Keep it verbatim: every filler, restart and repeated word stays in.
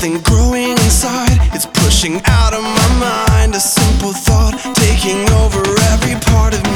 something growing inside. It's pushing out of my mind, a simple thought taking over every part of me.